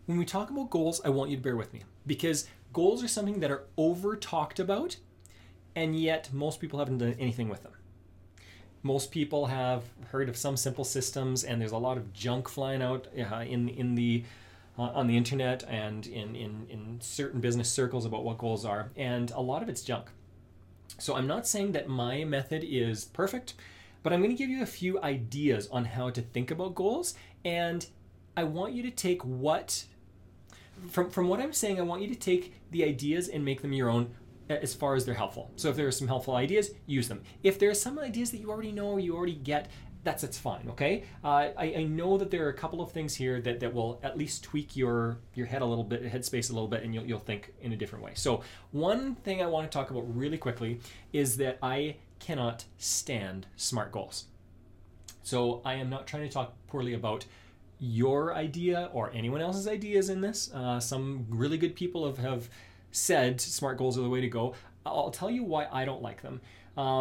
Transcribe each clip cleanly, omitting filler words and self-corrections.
when we talk about goals, I want you to bear with me because goals are something that are over talked about, and yet most people haven't done anything with them. Most people have heard of some simple systems, and there's a lot of junk flying out in the on the internet and in certain business circles about what goals are, and a lot of it's junk. So I'm not saying that my method is perfect, but I'm going to give you a few ideas on how to think about goals, and I want you to take what from what I'm saying, I want you to take the ideas and make them your own as far as they're helpful. So if there are some helpful ideas, use them. If there are some ideas that you already know or you already get, that's fine, okay? I know that there are a couple of things here that will at least tweak your head a little bit, headspace a little bit, and you'll think in a different way. So one thing I want to talk about really quickly is that I cannot stand SMART goals. So I am not trying to talk poorly about your idea or anyone else's ideas in this. Some really good people have said SMART goals are the way to go. I'll tell you why I don't like them.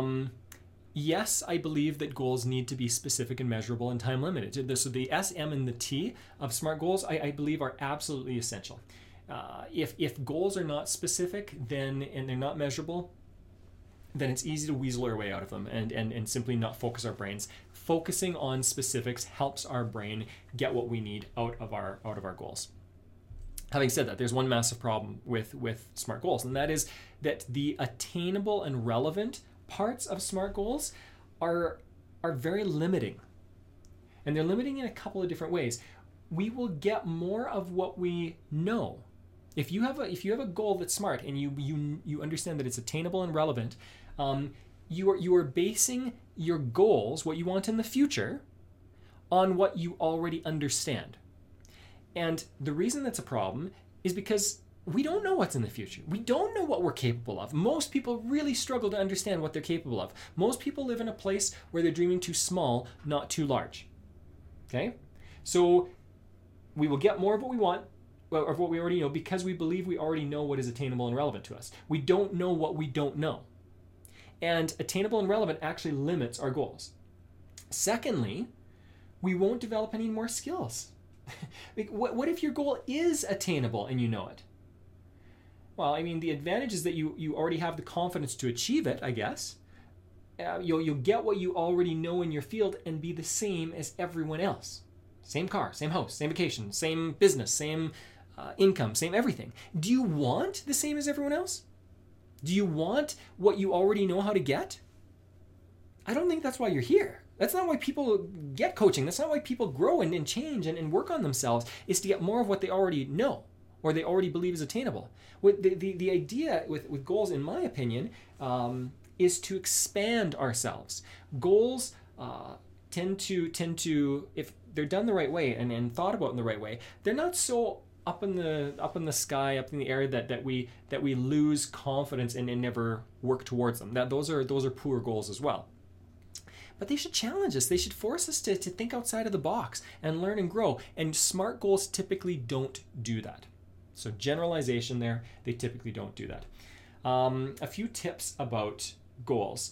Yes, I believe that goals need to be specific and measurable and time limited. So the S, M, and the T of SMART goals, I believe, are absolutely essential. If goals are not specific, and they're not measurable, then it's easy to weasel our way out of them and simply not focus our brains. Focusing on specifics helps our brain get what we need out of our goals. Having said that, there's one massive problem with SMART goals, and that is that the attainable and relevant parts of SMART goals are very limiting. And they're limiting in a couple of different ways. We will get more of what we know. If you have a goal that's SMART and you understand that it's attainable and relevant, you are basing your goals, what you want in the future, on what you already understand. And the reason that's a problem is because we don't know what's in the future. We don't know what we're capable of. Most people really struggle to understand what they're capable of. Most people live in a place where they're dreaming too small, not too large. Okay? So we will get more of what we want, or of what we already know, because we believe we already know what is attainable and relevant to us. We don't know what we don't know. And attainable and relevant actually limits our goals. Secondly, we won't develop any more skills. What if your goal is attainable and you know it? Well, I mean, the advantage is that you already have the confidence to achieve it, I guess. You'll get what you already know in your field and be the same as everyone else. Same car, same house, same vacation, same business, same income, same everything. Do you want the same as everyone else? Do you want what you already know how to get? I don't think that's why you're here. That's not why people get coaching. That's not why people grow and change and work on themselves, is to get more of what they already know or they already believe is attainable. The idea with goals, in my opinion, is to expand ourselves. Goals tend to, if they're done the right way and thought about in the right way, they're not so up in the sky, up in the air that we lose confidence and never work towards them. Those are poor goals as well. But they should challenge us. They should force us to think outside of the box and learn and grow. And SMART goals typically don't do that. So generalization there, they typically don't do that. A few tips about goals.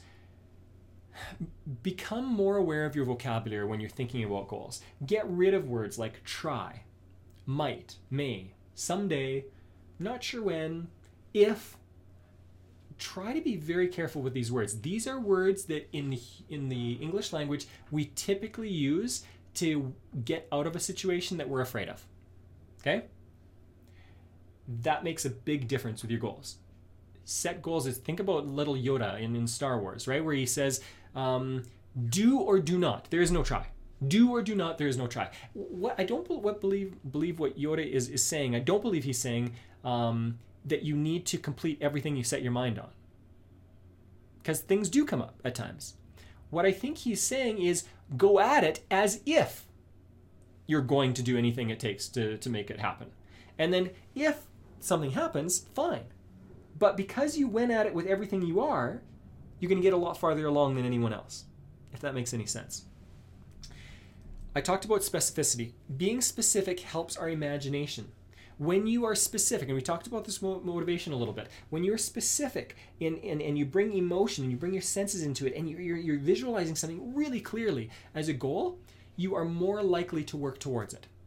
Become more aware of your vocabulary when you're thinking about goals. Get rid of words like try, might, may, someday, not sure when, if. Try to be very careful with these words. These are words that in the English language we typically use to get out of a situation that we're afraid of. Okay? That makes a big difference with your goals. Set goals. Think about little Yoda in Star Wars, right? Where he says, do or do not. There is no try. Do or do not. There is no try. I don't believe what Yoda is saying. I don't believe he's saying that you need to complete everything you set your mind on. Because things do come up at times. What I think he's saying is go at it as if you're going to do anything it takes to make it happen. And then if something happens, fine. But because you went at it with everything you are, you're going to get a lot farther along than anyone else, if that makes any sense. I talked about specificity. Being specific helps our imagination. When you are specific, and we talked about this motivation a little bit, when you're specific and you bring emotion and you bring your senses into it and you're visualizing something really clearly as a goal, you are more likely to work towards it.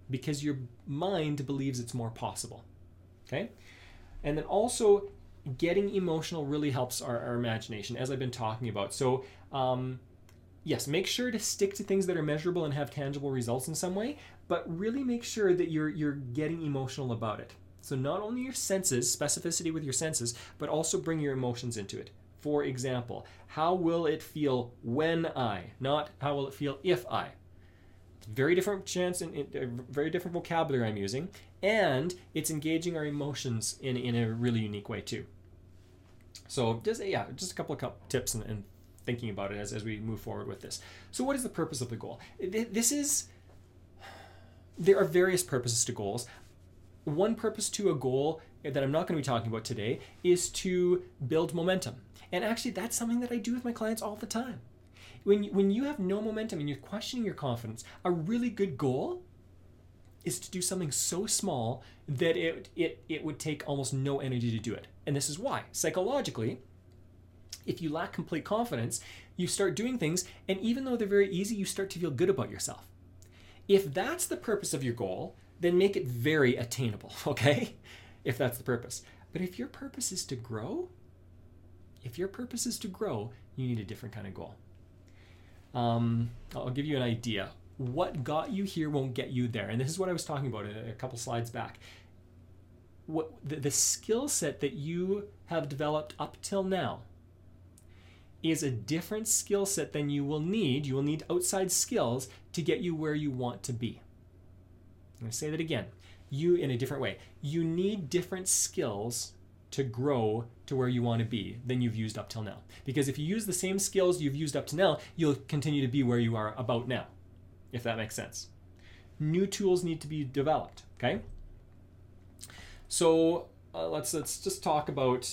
because your mind believes it's more possible. Okay? And then also, getting emotional really helps our imagination, as I've been talking about. So, yes, make sure to stick to things that are measurable and have tangible results in some way, but really make sure that you're getting emotional about it. So not only your senses, specificity with your senses, but also bring your emotions into it. For example, how will it feel when I, not how will it feel if I. It's very different chance and very different vocabulary I'm using, and it's engaging our emotions in a really unique way too. So just a couple of tips and thinking about it as we move forward with this. So what is the purpose of the goal? There are various purposes to goals. One purpose to a goal that I'm not going to be talking about today is to build momentum. And actually, that's something that I do with my clients all the time. When you have no momentum and you're questioning your confidence, a really good goal is to do something so small that it would take almost no energy to do it. And this is why. Psychologically, if you lack complete confidence, you start doing things, and even though they're very easy, you start to feel good about yourself. If that's the purpose of your goal, then make it very attainable, okay? If that's the purpose. But if your purpose is to grow, you need a different kind of goal. I'll give you an idea. What got you here won't get you there. And this is what I was talking about a couple slides back. What the skill set that you have developed up till now is a different skill set than you will need. You will need outside skills to get you where you want to be. I'm going to say that again. You, in a different way, you need different skills to grow to where you want to be than you've used up till now. Because if you use the same skills you've used up to now, you'll continue to be where you are about now, if that makes sense. New tools need to be developed, okay? So let's just talk about,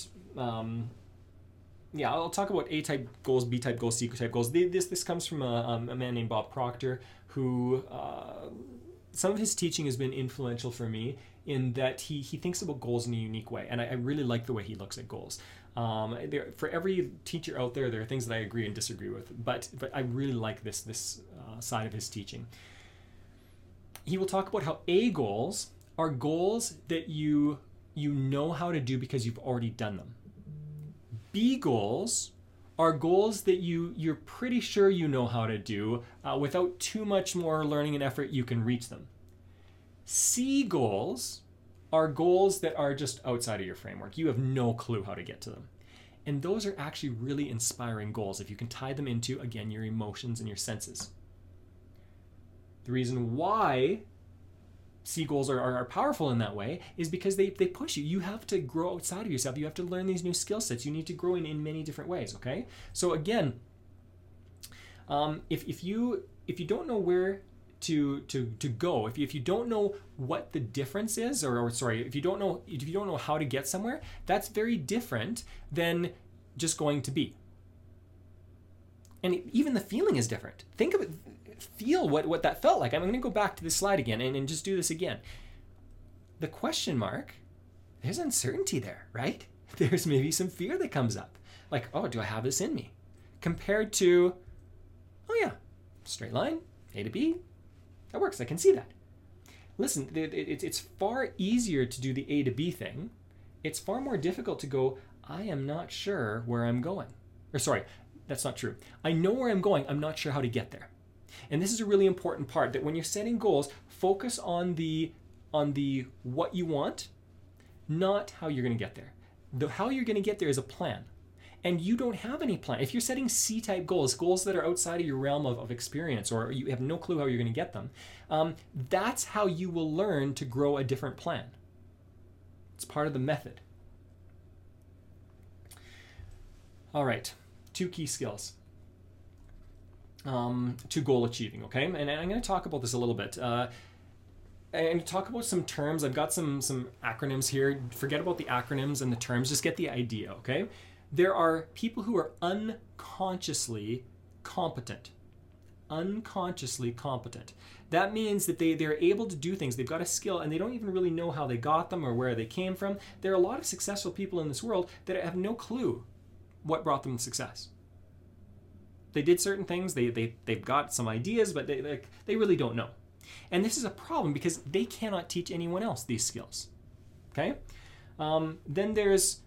I'll talk about A-type goals, B-type goals, C-type goals. This comes from a man named Bob Proctor, who some of his teaching has been influential for me in that he thinks about goals in a unique way, and I really like the way he looks at goals. For every teacher out there are things that I agree and disagree with, but I really like this side of his teaching. He will talk about how A goals are goals that you know how to do because you've already done them. B goals are goals that you're pretty sure you know how to do. Without too much more learning and effort, you can reach them. C goals are goals that are just outside of your framework. You have no clue how to get to them. And those are actually really inspiring goals if you can tie them into, again, your emotions and your senses. The reason why C goals are powerful in that way is because they push you. You have to grow outside of yourself. You have to learn these new skill sets. You need to grow in many different ways, okay? So again, if you don't know where to go, if you don't know what the difference is, if you don't know how to get somewhere, that's very different than just going to be. And even the feeling is different. Think of it. Feel what that felt like. I'm going to go back to this slide again and just do this again. The question mark, there's uncertainty there, right? There's maybe some fear that comes up. Like, oh, do I have this in me? Compared to, oh yeah, straight line, A to B, that works. I can see that. Listen, it's far easier to do the A to B thing. It's far more difficult to go, I am not sure where I'm going. Or sorry, that's not true. I know where I'm going. I'm not sure how to get there. And this is a really important part, that when you're setting goals, focus on the what you want, not how you're going to get there. The how you're going to get there is a plan. And you don't have any plan. If you're setting C-type goals that are outside of your realm of experience, or you have no clue how you're going to get them, that's how you will learn to grow a different plan. It's part of the method. All right, 2 key skills to goal achieving, okay? And I'm going to talk about this a little bit. And talk about some terms. I've got some acronyms here. Forget about the acronyms and the terms. Just get the idea, okay? There are people who are unconsciously competent. Unconsciously competent. That means that they're able to do things. They've got a skill and they don't even really know how they got them or where they came from. There are a lot of successful people in this world that have no clue what brought them success. They did certain things. They've got some ideas, but they really don't know. And this is a problem because they cannot teach anyone else these skills. Okay? Then there's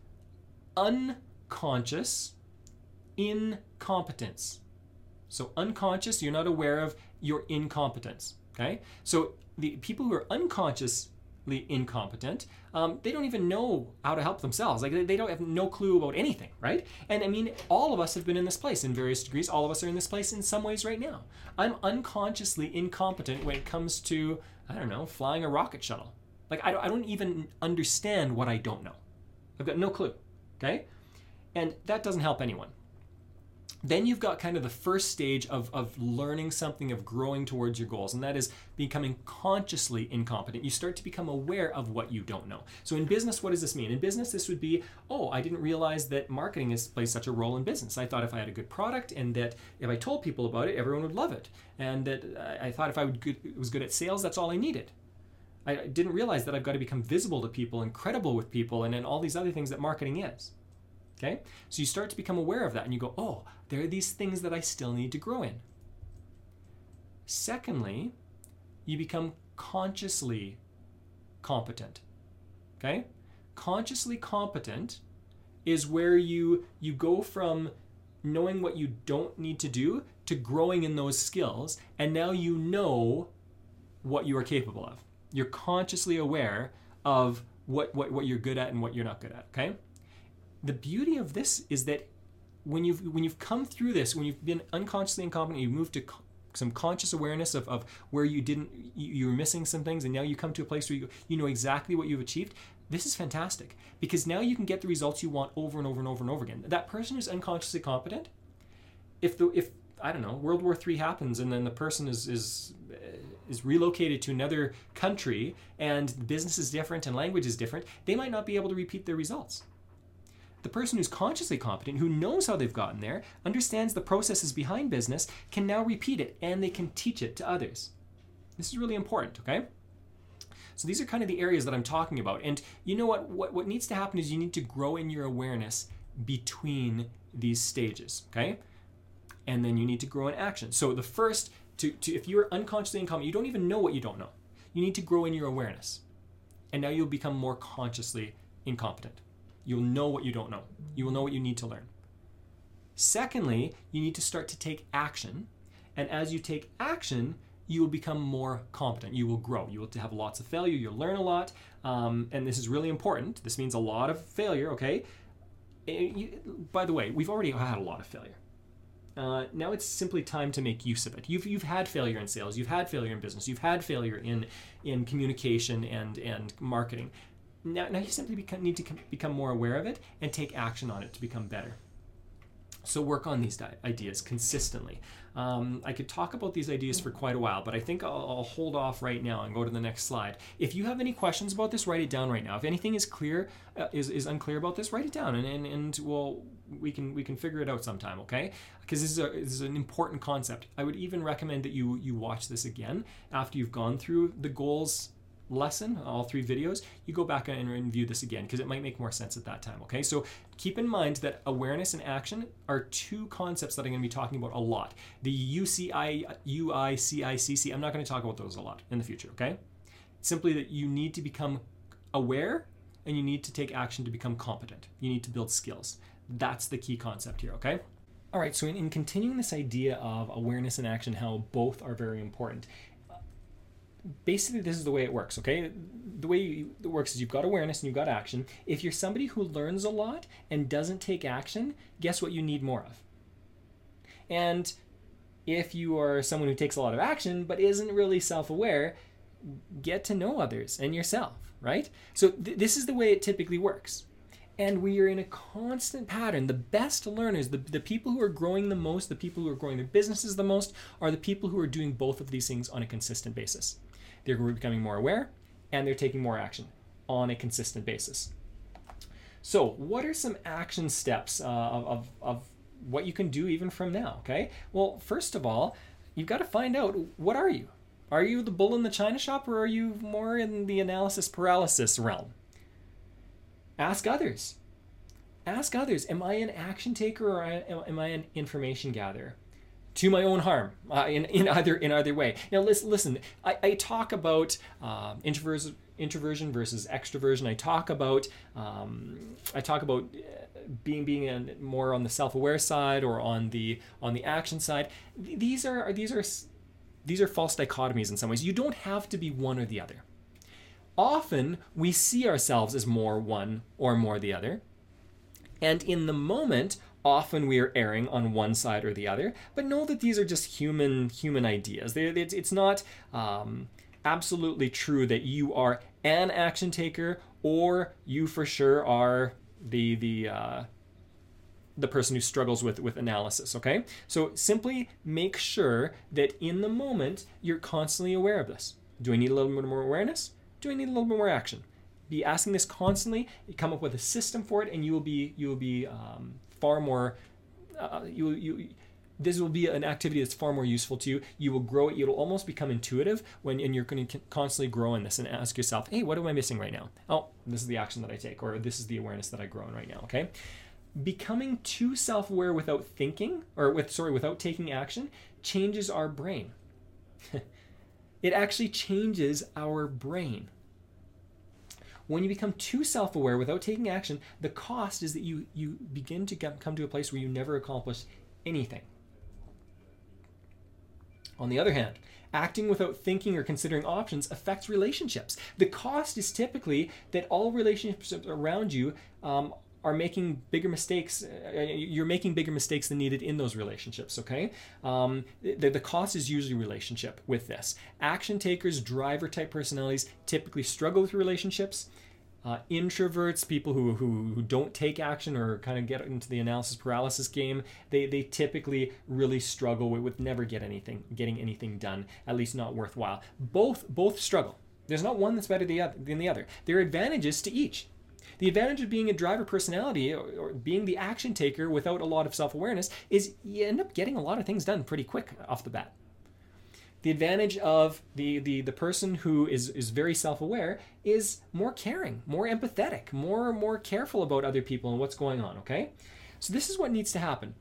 unconscious incompetence. So unconscious, you're not aware of your incompetence. Okay? So the people who are unconsciously incompetent, they don't even know how to help themselves. Like they don't have no clue about anything, right? And I mean, all of us have been in this place in various degrees. All of us are in this place in some ways right now. I'm unconsciously incompetent when it comes to, I don't know, flying a rocket shuttle. Like I don't even understand what I don't know. I've got no clue, okay? And that doesn't help anyone. Then you've got kind of the first stage of learning something, of growing towards your goals, and that is becoming consciously incompetent. You start to become aware of what you don't know. So in business, what does this mean? In business, this would be, oh, I didn't realize that marketing plays such a role in business. I thought if I had a good product and that if I told people about it, everyone would love it. And that I thought if I was good at sales, that's all I needed. I didn't realize that I've got to become visible to people and credible with people and all these other things that marketing is. Okay? So you start to become aware of that and you go, oh, there are these things that I still need to grow in. Secondly, you become consciously competent. Okay? Consciously competent is where you go from knowing what you don't need to do to growing in those skills, and now you know what you are capable of. You're consciously aware of what you're good at and what you're not good at, okay? The beauty of this is that when you've come through this, when you've been unconsciously incompetent, you move to some conscious awareness of where you were missing some things, and now you come to a place where you know exactly what you've achieved. This is fantastic because now you can get the results you want over and over and over and over again. That person who's unconsciously competent, if I don't know, World War III happens and then the person is relocated to another country and the business is different and language is different, they might not be able to repeat their results. The person who's consciously competent, who knows how they've gotten there, understands the processes behind business, can now repeat it and they can teach it to others. This is really important, okay? So these are kind of the areas that I'm talking about. And you know what needs to happen is you need to grow in your awareness between these stages, okay? And then you need to grow in action. So the first, if you're unconsciously incompetent, you don't even know what you don't know. You need to grow in your awareness. And now you'll become more consciously incompetent. You'll know what you don't know. You will know what you need to learn. Secondly, you need to start to take action. And as you take action, you will become more competent. You will grow. You will have lots of failure. You'll learn a lot. And this is really important. This means a lot of failure, okay? By the way, we've already had a lot of failure. Now it's simply time to make use of it. You've had failure in sales. You've had failure in business. You've had failure in communication and marketing. Now you simply need to become more aware of it and take action on it to become better. So work on these ideas consistently. I could talk about these ideas for quite a while, but I think I'll hold off right now and go to the next slide. If you have any questions about this, write it down right now. If anything is clear, is unclear about this, write it down, and we can figure it out sometime, okay? Because this is an important concept. I would even recommend that you watch this again after you've gone through the goals lesson, all 3 videos. You go back and review this again because it might make more sense at that time, okay? So keep in mind that awareness and action are 2 concepts that I'm going to be talking about a lot. The UCI, UI, CICC, I'm not going to talk about those a lot in the future, okay? Simply that you need to become aware and you need to take action to become competent. You need to build skills. That's the key concept here, okay? All right, so in continuing this idea of awareness and action, how both are very important, basically this is the way it works, okay? The way it works is you've got awareness and you've got action. If you're somebody who learns a lot and doesn't take action, guess what you need more of? And if you are someone who takes a lot of action but isn't really self-aware, get to know others and yourself, right? So this is the way it typically works. And we are in a constant pattern. The best learners, the people who are growing the most, the people who are growing their businesses the most, are the people who are doing both of these things on a consistent basis. They're becoming more aware and they're taking more action on a consistent basis. So what are some action steps of what you can do even from now, okay? Well, first of all, you've got to find out, what are you? Are you the bull in the china shop, or are you more in the analysis paralysis realm? Ask others. Ask others, am I an action taker or am I an information gatherer? to my own harm in either way. Now listen, I talk about introversion versus extroversion. I talk about being more on the self-aware side or on the action side. These are false dichotomies in some ways. You don't have to be one or the other. Often we see ourselves as more one or more the other. And in the moment, often we are erring on one side or the other. But know that these are just human ideas. It's not absolutely true that you are an action taker or you for sure are the person who struggles with analysis, okay? So simply make sure that in the moment you're constantly aware of this. Do I need a little bit more awareness? Do I need a little bit more action? Be asking this constantly. You come up with a system for it, and you will be far more. This will be an activity that's far more useful to you. You will grow it. It'll almost become intuitive and you're going to constantly grow in this and ask yourself, hey, what am I missing right now? Oh, this is the action that I take, or this is the awareness that I grow in right now. Okay. Becoming too self-aware without thinking, without taking action, changes our brain. It actually changes our brain. When you become too self-aware without taking action, the cost is that you begin to come to a place where you never accomplish anything. On the other hand, acting without thinking or considering options affects relationships. The cost is typically that all relationships around you are making bigger mistakes. You're making bigger mistakes than needed in those relationships, okay? The cost is usually relationship with this. Action takers, driver type personalities typically struggle with relationships. Introverts, people who don't take action or kind of get into the analysis paralysis game, they typically really struggle with never getting anything done, at least not worthwhile. Both struggle. There's not one that's better than the other. There are advantages to each. The advantage of being a driver personality or being the action taker without a lot of self-awareness is you end up getting a lot of things done pretty quick off the bat. The advantage of the person who is very self-aware is more caring, more empathetic, more careful about other people and what's going on, okay? So this is what needs to happen.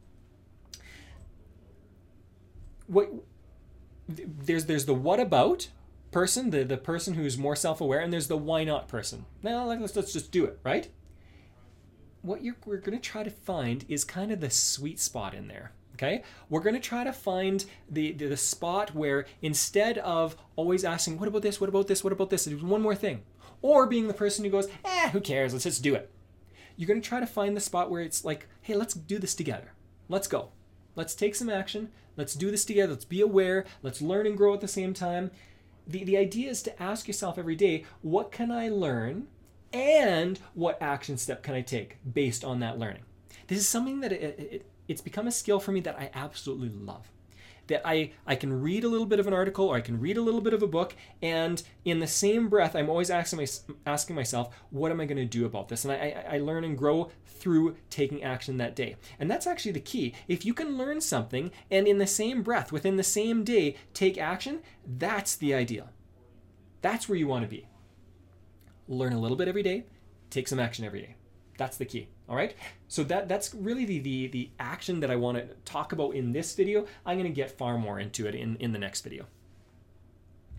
There's the what about person, the person who's more self-aware, and there's the why not person. Now let's just do it, right? What we're going to try to find is kind of the sweet spot in there. Okay, we're going to try to find the spot where instead of always asking, what about this, what about this, what about this, there's one more thing, or being the person who goes, who cares, let's just do it. You're going to try to find the spot where it's like, hey, let's do this together. Let's go. Let's take some action. Let's do this together. Let's be aware. Let's learn and grow at the same time. The idea is to ask yourself every day, what can I learn and what action step can I take based on that learning? This is something that it's become a skill for me that I absolutely love. That I can read a little bit of an article or I can read a little bit of a book, and in the same breath, I'm always asking myself, what am I going to do about this? And I learn and grow through taking action that day. And that's actually the key. If you can learn something and in the same breath, within the same day, take action, that's the ideal. That's where you want to be. Learn a little bit every day, take some action every day. That's the key. All right. So that's really the action that I want to talk about in this video. I'm going to get far more into it in the next video.